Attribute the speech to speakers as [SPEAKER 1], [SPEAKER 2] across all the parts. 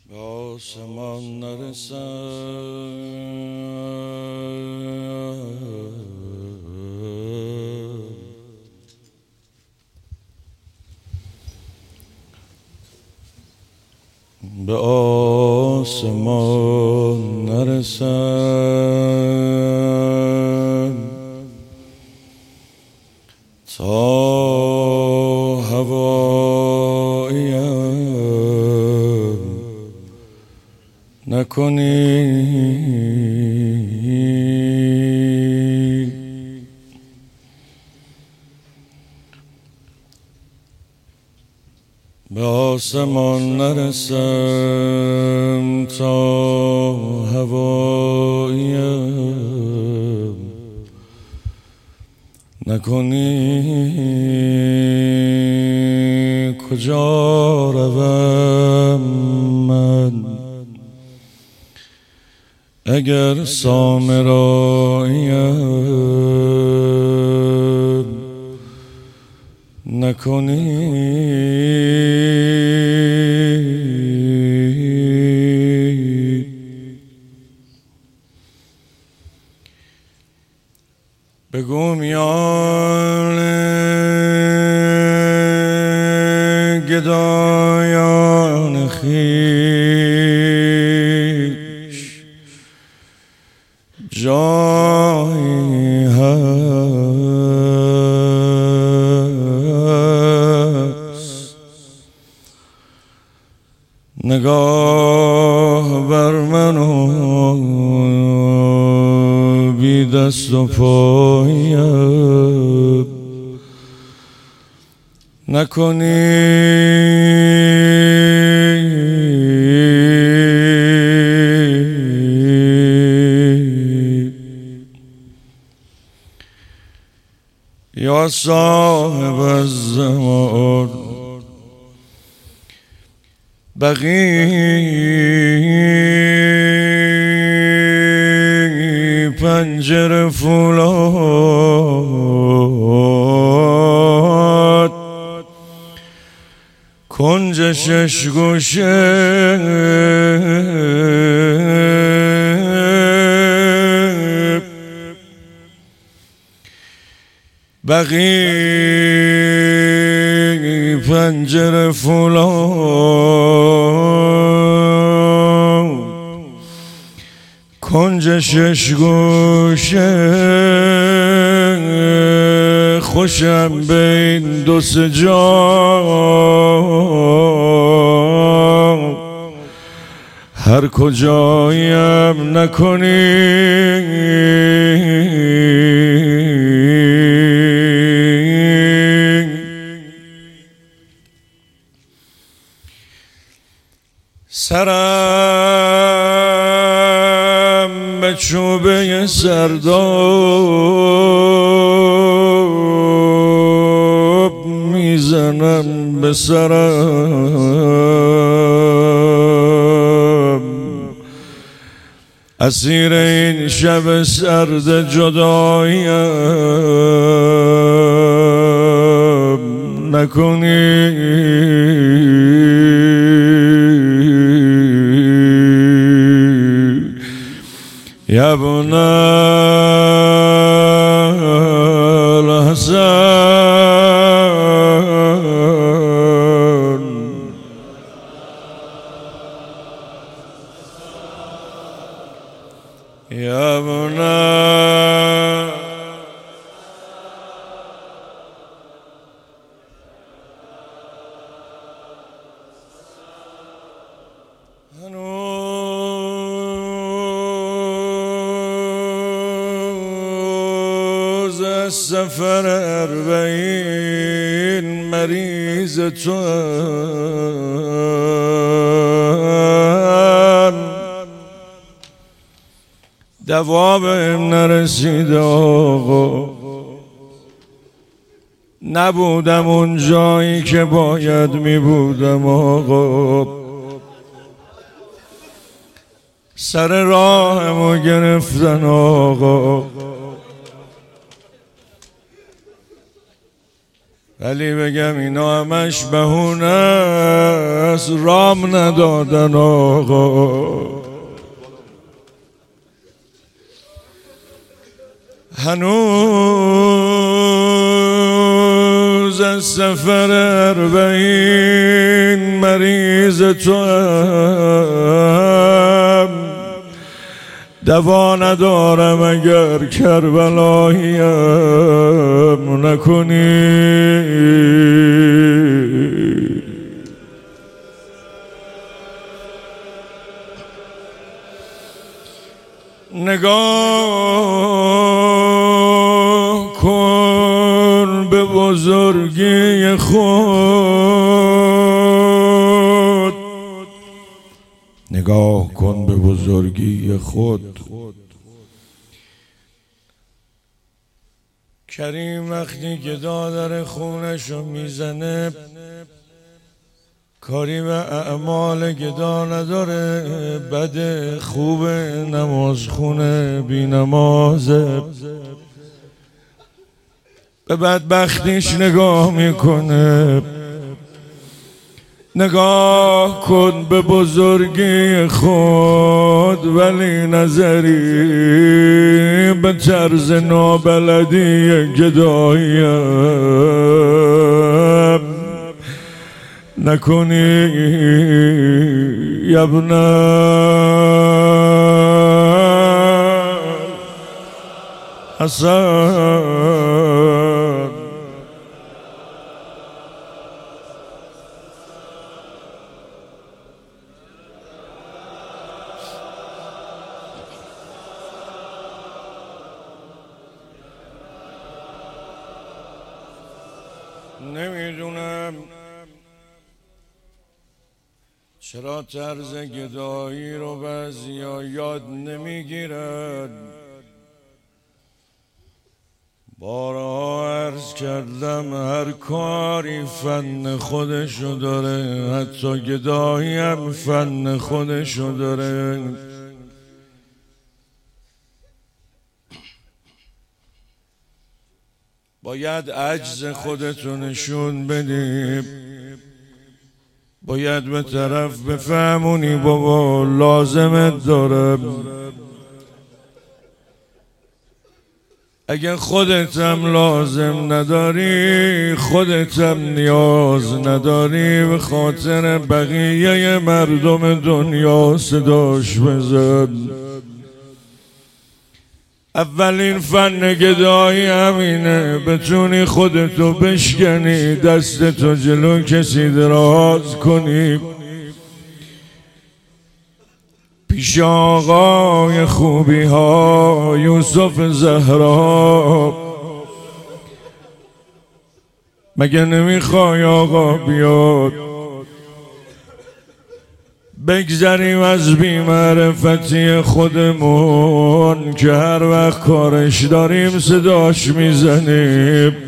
[SPEAKER 1] به آسمان نرسم، به آسمان نرسم تا هواییم نکنی، به آسمان نرسم تا هواییم نکنی. کجا روم من اگر سامراییم نکنی؟ بگو میان گدایان خویش جایی هست، نگاه بر من و بی دست و پایم نکنی. یا صاحب الزمان بقی پنجره فولاد کنج شش گوشه بقی پنجره فولاد کنج شش گوشه خوشم بین دو سه جا هر کجایم نکنی. سرم به چوبه سرداب میزنم به سرم، اسیر این شب سرد جداییم نکنی. یا ابن الحسن یا ابن سفر 40 مریض تو دوا بهم نرسید آقا، نبودم اون جایی که باید می بودم آقا، سر راهمو گرفتن آقا، ولی بگم اینا همش بهونه است، رام ندادن آقا. هنوز از سفر 40 مریض تو هم دوا ندارم، اگر کربلاییم نکنی. نگاه کن به بزرگی خود، نگاه کن به بزرگی خود. کریم وقتی که دادر خونشو میزنه کاری به اعمال گدا نداره، بده خوب نماز خونه بی نمازه، به بدبختیش نگاه میکنه. نگاه کن به بزرگی خود ولی نظری به طرز نابلدی گداییم نکنی. ابن حسن نمیدونم چرا طرز گدایی رو بعضیا یاد نمیگیرن. بارها عرض کردم هر کاری فن خودشو داره، حتی گدایی هم فن خودشو داره. باید عجز خودتو نشون بدی، باید به طرف بفهمونی بابا لازمت داره. اگه خودت هم لازم نداری، خودت هم نیاز نداری، به خاطر بقیه مردم دنیا صداش بزن. اولین فن گدایی همینه، بتونی خودتو بشکنی، دستتو جلو کسی دراز کنی. پیش آقای خوبی ها یوسف زهرا مگه نمیخوای آقا بیاد؟ بگذریم از بی‌معرفتی خودمون که هر وقت کارش داریم صداش میزنیم.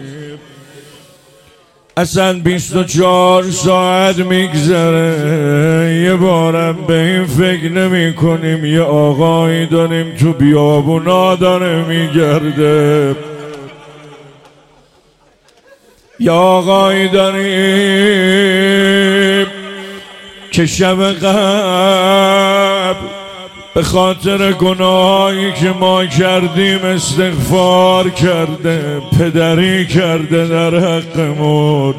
[SPEAKER 1] اصلا 24 ساعت میگذره یه بارم به این فکر نمی کنیم یه آقایی داریم تو بیابونا داره میگرده، یه آقایی داریم که شب قبل به خاطر گناهایی که ما کردیم استغفار کرده، پدری کرده در حقمون.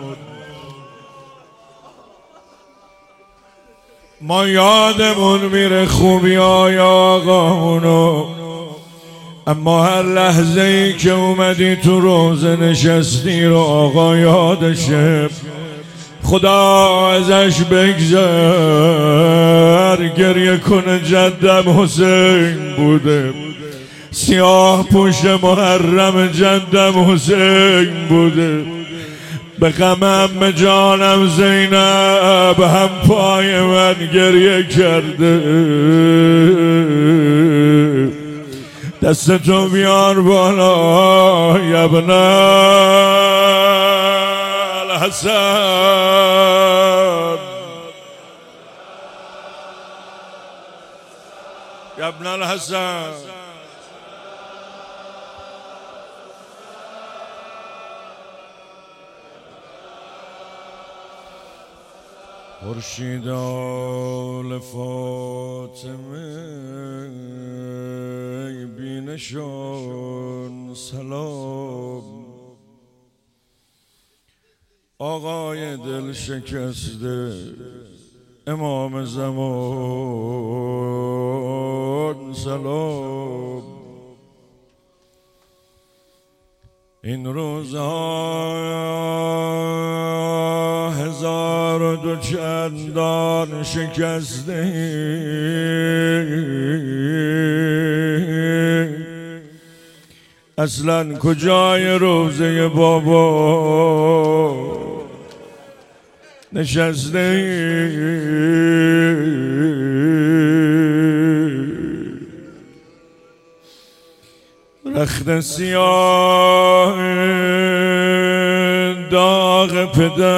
[SPEAKER 1] ما یادمون میره خوبی های آقامونو، اما هر لحظه ای که اومدی تو روزه نشستی رو آقا یادشه. خدا ازش بگذر، گریه کنه جدم حسین بوده، سیاه پوش محرم جدم حسین بوده. به غم عمه جانم زینب هم پای من گریه کرده. دستتو بیار بالا یا ابن الحسن، یا ابن الحسن. خورشید آل فاطمه بینشان سلام. آقای دل شکسته امام زمان سلام. این روزها هزار و دو چندان شکسته اصلا کجای روزه بابا نشسته؟ رخت سیاه داغ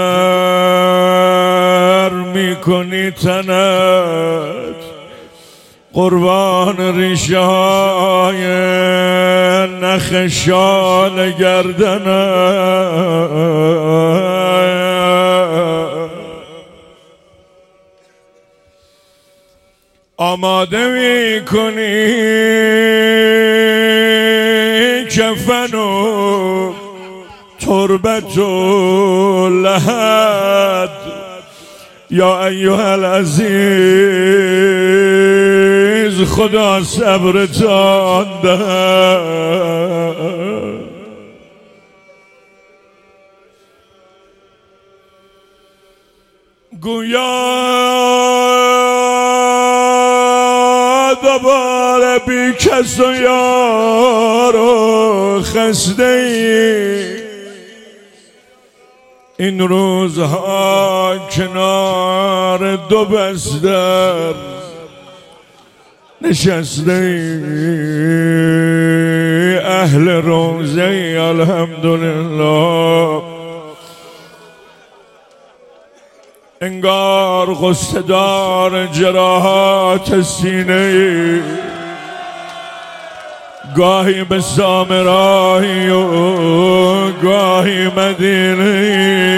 [SPEAKER 1] پدر میکنی تنت، قربان ریشه های نخ شال گردنت. آماده میکنی کفن و تربت و لحد. یا ایها العزیز خدا صبرتان دهد. گویا دوباره بی کس و یار و خسته ای این روزها کنار دو بستر نشسته ای. اهل روزه ای الحمدلله انگار غصه‌دار جراحات سینه، گاهی به سامرایی و گاهی مدینه،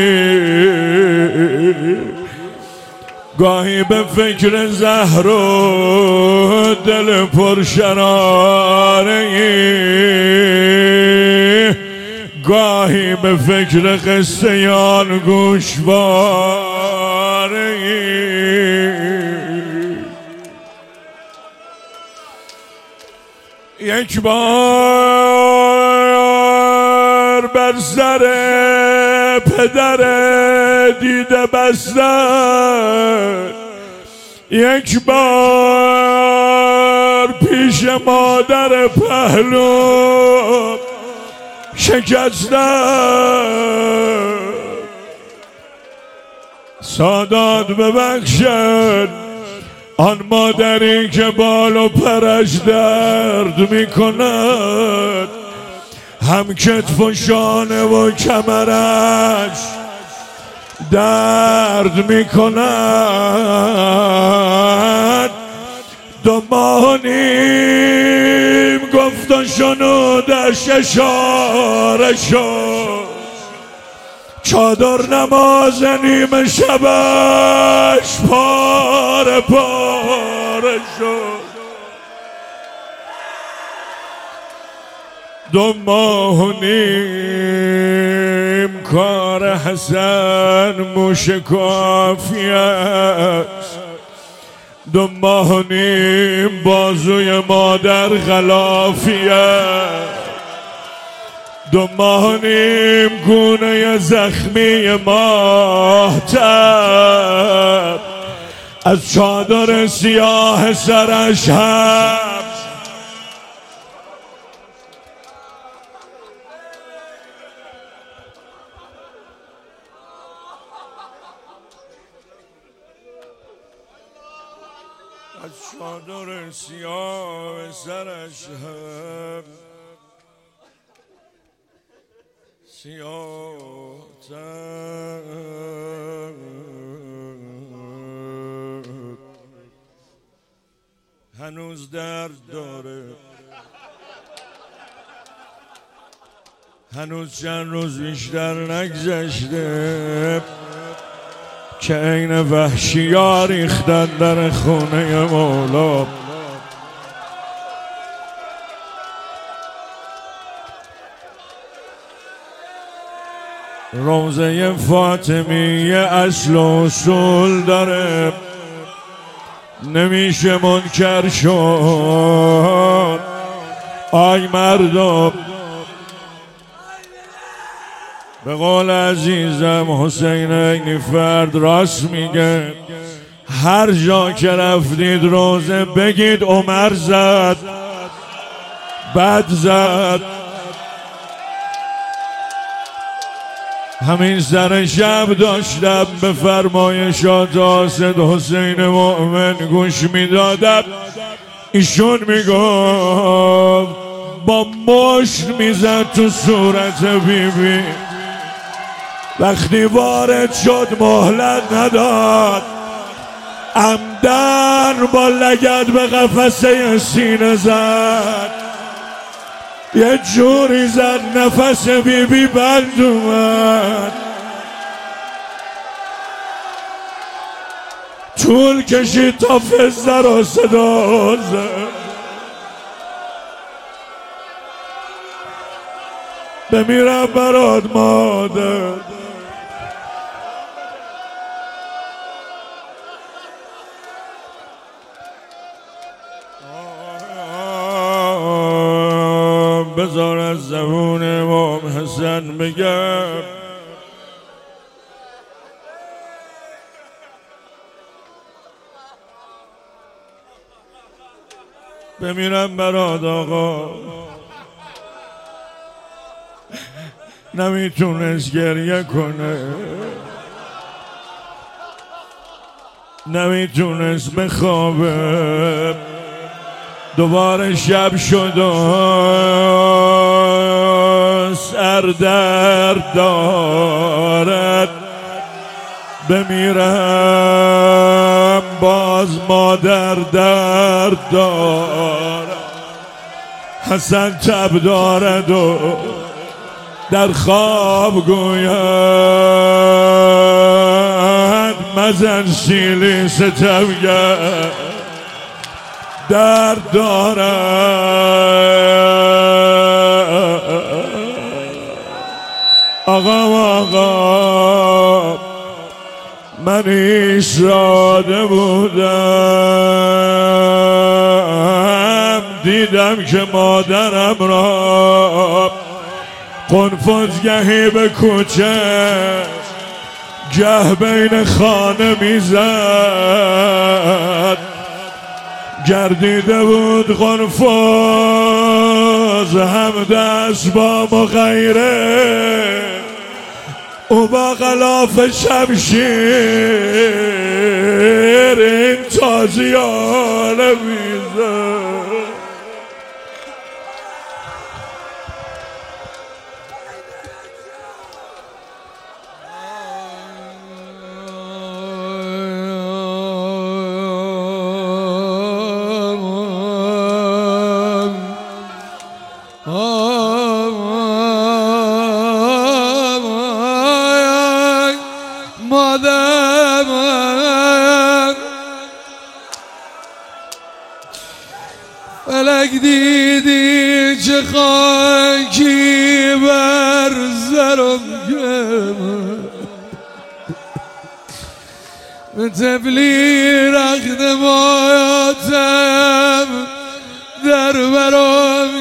[SPEAKER 1] گاهی به فکر زهر و دل پرشراره، گاهی به فکر قصه‌یان گوشواره. یک بار بر سر پدر دیده بستن، یک بار پیش مادر پهلو شکستن. سادات ببخشد آن مادری که بال و پرش درد میکند، هم کتف و شانه و کمرش درد میکند. 2 ماه و نیم گفت و شنودش اشاره شد، چادر نماز نیمه شبش پاره پاره شد. 2 ماه و نیم کار حسن موشکافی است، 2 ماه و نیم بازوی مادر غلافی است، 2 ماه و نیم گونه زخمی ماهتر از چادر سیاه سرش هم از چادر سیاه سرش هم سیاه‌تر. هنوز درد داره، هنوز چند روز بیشتر نگذشته که عین وحشی‌ها ریختن در خونه مولا. روضه فاطمیه اصل و اصول داره، نمیشه منکر شد. آی مردم، به قول عزیزم حسین عینی فرد راست میگه، هر جا که رفتید روزه بگید عمر زد، بد زد. همین سر شب داشتم به فرمایشات حاسد حسین مؤمن گوش میدادم، ایشون میگفت با مشت میزد تو صورت بیبی. وقتی وارد شد مهلت نداد، عمدن با لگد به قفسه سینه زد، یه جوری زد نفس بیبی بند اومد. طول کشید تا فزه رو صدا زد. بمیرم برات مادر، بذار از زبون امام حسن بگم. بمیرم برات آقا. نمیتونست گریه کنه، نمیتونست بخوابه. دوباره شب شد و سردرد دارد. بمیرم باز مادر درد دارد. حسن تب دارد و در خواب گوید مزن شیلی ستمگر درد دارد. آقا من ایستاده بودم، دیدم که مادرم را قنفذگهی به کوچه گه بین خانه میزد. گردیده بود قنفذ هم دست با مغیره، او با غلاف شمشیر این تازیانه میزد.
[SPEAKER 2] فلک دیدی چه خاکی بر سرم کرد، به تبلی رخت مایاتم در برام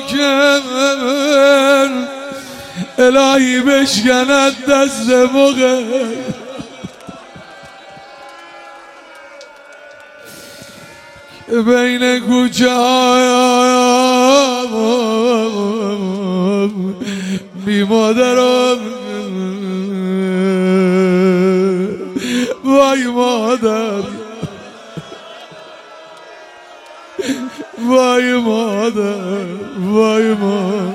[SPEAKER 2] کرد. الهی بشکند دست مغل بین کوچه هایم بی مادرم. وای مادر، وای مادر، وای مادر.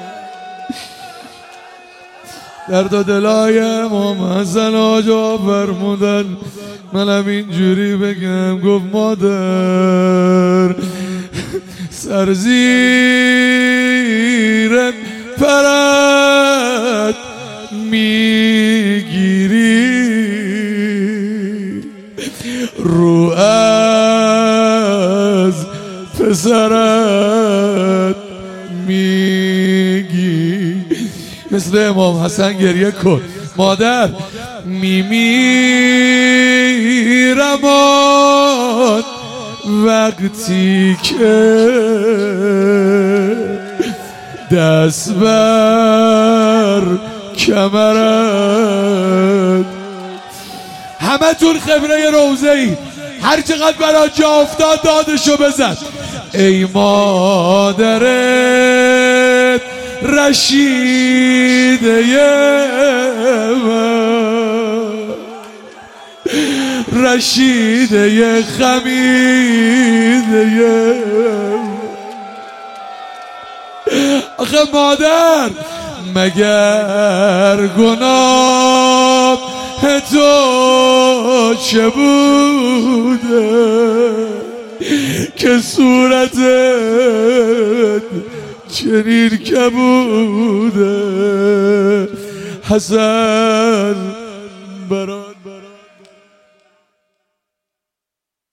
[SPEAKER 2] در دو دلای امام حسن آجا فرمودن منم اینجوری بگم، گفت مادر سر زیر پرت میگیری، از پسرت میگی؟ مثل امام حسن گریه کن. مادر میمیرم آن وقتی که دست بر کمرت. همه تون خبره روزه ای، هر چقدر برای جا افتاد دادشو بزن. ای مادرت رشیده من، رشیده خمیده. آخه مادر مگر گناه تو چه بوده که صورتت چنین کبوده؟ حسن برای